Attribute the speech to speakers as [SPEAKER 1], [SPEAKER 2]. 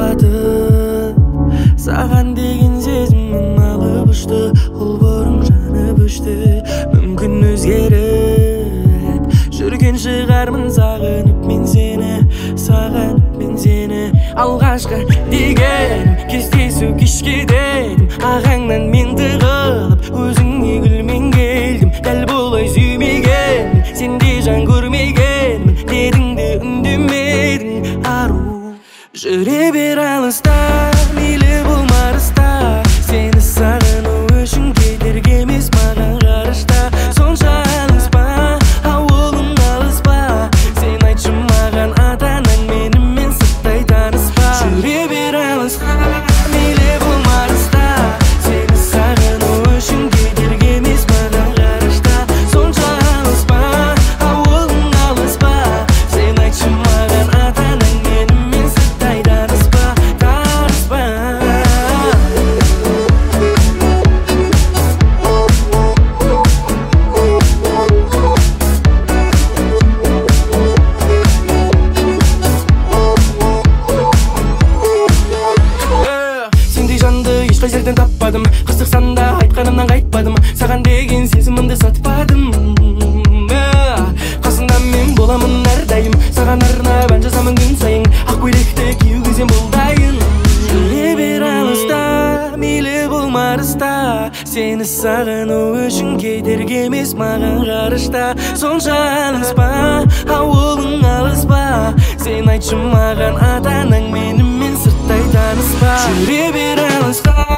[SPEAKER 1] батып, саған деген сезімім алып ұшты, ол бұрын жанып өшті. Мүмкін өзгеріп жүрген шығармын, сағынып мен сені, алғашқы деген кездесу кешке дедім, ағаңнан мен тығылып өзіңе гүлмен келдім. Дәл болай сүймеген, сенде жан көрмеген дедің де үндемедің. Ару жүре бер алыста, мейлі болмарыста, сені сағыну үшін кедергі емес маған ғарышта. Сонша алыспа, ауылың алыспа, сен айтшы маған ата-анаң менімен сырттай таныспа. Жүре бер алыста, мейлі болмарыста, сені сағыну үшін кедергі емес маған ғарышта. Сонша алыспа, ауылың алыспа, сен айтшы маған ата-анаң менімен сырттай таныспа. Ешқай жерден таппадым, қыстықсан да айтқанымнан қайтпадым, саған деген сезімімді сатпадым. Қасыңда мен боламын әрдайым, саған арнап ән жазамын күн сайын, ақ көйлекті киюге сен бол дайын. Жүре бер алыста, мейлі болмарыста, сені сағыну үшін кедергі емес маған ғарышта. Сонша алыспа, ауылың алыспа, сен айтшы маған ата-анаң менімен сырттай таныспа. Жүре бер алыста.